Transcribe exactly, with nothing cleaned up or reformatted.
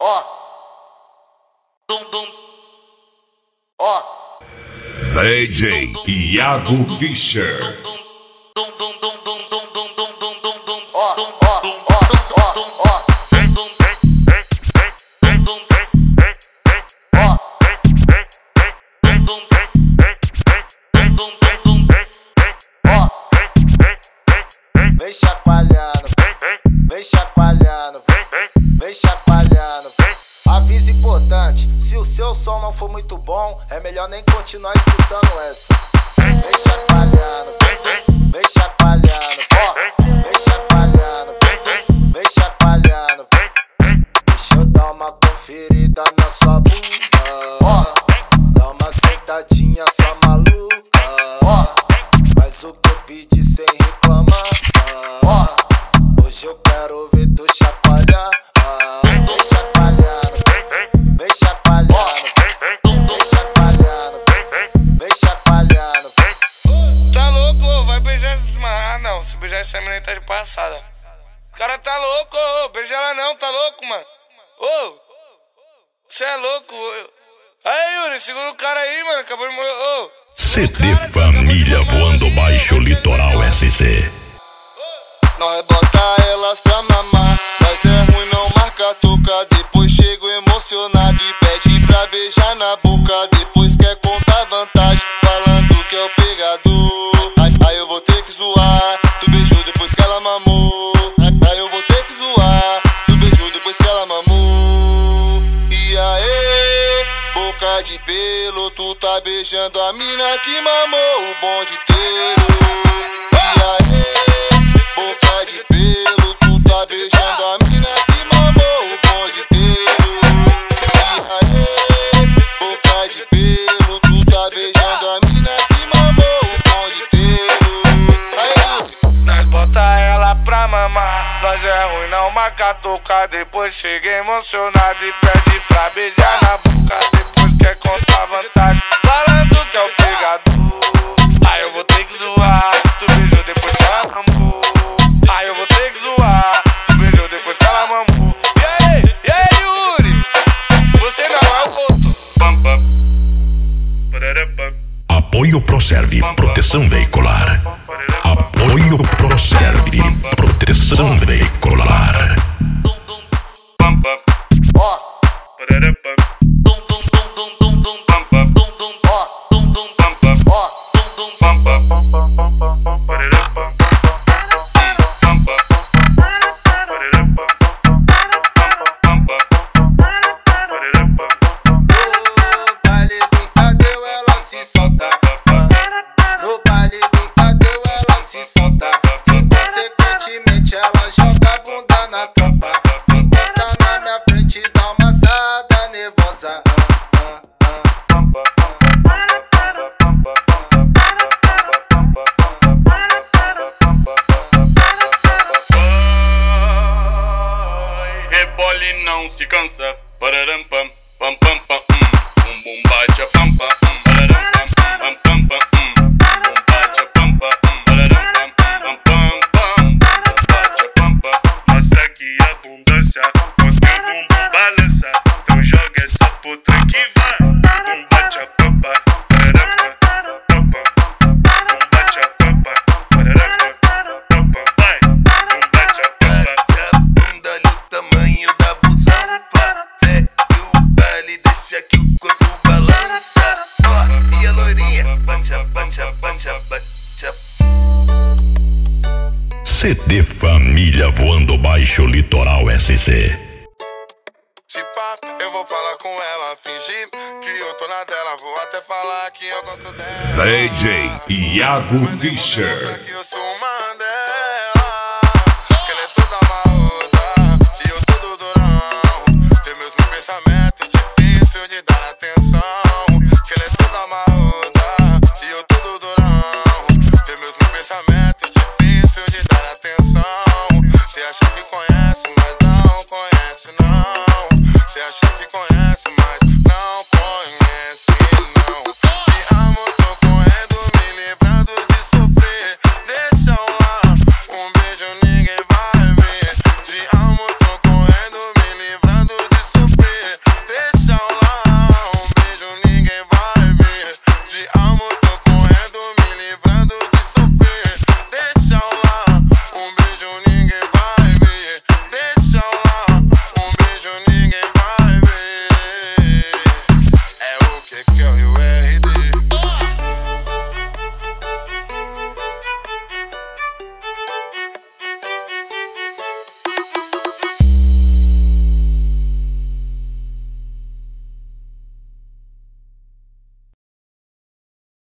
Ó. Dum dum. Ó. D J Iago Fischer. Dum dum dum dum dum dum dum dum dum dum dum. Ó, ó, ó, ó, ó. Dum dum. Dum dum. Ó. Dum dum. Dum dum dum dum. Ó. Vem chacoalhando, vem chacoalhando, vem chacoalhando. Aviso importante, se o seu som não for muito bom, é melhor nem continuar escutando essa. Vem chacoalhando, vem chacoalhando, ó, vem chacoalhando, vem chacoalhando. Deixa eu dar uma conferida na sua bunda, ó, dá uma sentadinha só maluca, ó, faz o que eu pedi sem reclamar, ó, hoje eu quero ver tu chacoalhar, vem chacoalhando, vem chacoalhando, vem chacoalhando, vem chacoalhando. Tá louco, vai beijar essa semana. Ah não, se beijar essa menina tá de passada. O cara tá louco, ô, beija ela não, tá louco, mano. Ô, você é louco. Ô. Aí, Yuri, segura o cara aí, mano, acabou de morrer. Ô, C D Família Voando Baixo Litoral S C. Nós bota elas pra mamar, nós é ruim, não marca toca. Depois chego emocionado e pede pra beijar na boca. Depois quer contar vantagem, falando que é o pegador. Aí, aí eu vou ter que zoar, tu beijou depois que ela mamou. Aí, aí eu vou ter que zoar, tu beijou depois que ela mamou. E aí, boca de pelo, tu tá beijando a mina que mamou o bonde inteiro. E aí, boca de pelo, tu tá beijando a mina que mamou o bonde inteiro. E aí, boca de pelo, tu tá beijando a mina que mamou o bonde inteiro. Aí, nós bota ela pra mamar, nós é ruim, não marca tocar. Depois chega emocionado e pede pra beijar na boca. Depois quer contar vantagem, falando que é o pegador. Aí eu vou ter que zoar, tu beijou depois que ela mamou. Aí eu vou ter que zoar, tu beijou depois que ela mamou. E aí, e aí, Yuri? Você não é o outro. Pam, pam. Apoio Proserve Proteção Veicular. Apoio Proserve Proteção Veicular. Pam, pam. Ó. Dum dum dum dum dum dum. Pam, pam. Dum dum. Ó. Dum dum. Pam, pam. Ó. Dum dum. Pam, pam. Pam, pam. Pam, pam. Pam, pam. no baile do Tadeu ela se solta. No baile do Tadeu ela se solta. E consequentemente ela joga a bunda na tropa. Encosta na minha frente e dá uma assada nervosa. Rebole e não se cansa. Pararam pam pam pam pam. Bum bum bate a pampa. Pararam pam pam pam pam. Bum bate a pampa. Pararam pam pam pam pam. Bum bate a pampa. Mostra que a abundância quando o bumbum balança. Então joga essa puta que vai. Bum bate a pampa. Pararam pam pampa. Bum bate a pampa. Pararam pam pampa. Vai. Bum bate a pampa. Bate a bunda no tamanho da busanfa. Segue o baile, deixa que o corpo balança. Ó, e a loirinha, bate a, bate a, bate a, bate a. C D Família Voando Baixo Litoral S C. Se pá, eu vou falar com ela, fingir que eu tô na dela. Vou até falar que eu gosto dela. D J Iago Fischer. Que eu sou uma dela, que ela é toda marruda e eu todo durão. Tem mesmo pensamento difícil de dar atenção. Que ela é toda marruda e eu todo durão. Tem mesmo pensamento difícil de dar atenção. Cê acha que conhece, mas não conhece não. Cê acha que